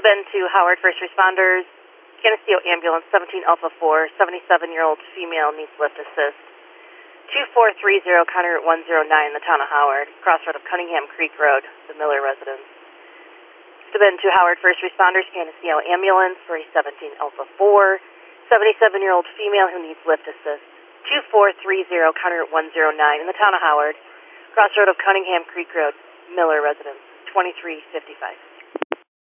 Bend to Howard First Responders. Geneseo Ambulance 17 Alpha 4, 77-year-old female needs lift assist. 2430 County Route 109 in the town of Howard, crossroad of Cunningham Creek Road, the Miller residence. Bend to Howard First Responders, Geneseo Ambulance for a 17 Alpha 4, 77-year-old female who needs lift assist. 2430 County Route 109 in the town of Howard, crossroad of Cunningham Creek Road, Miller residence, 2355.